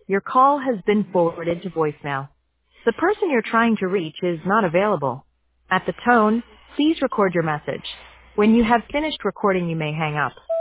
Your call has been forwarded to voicemail. The person you're trying to reach is not available. At the tone, please record your message. When you have finished recording, you may hang up.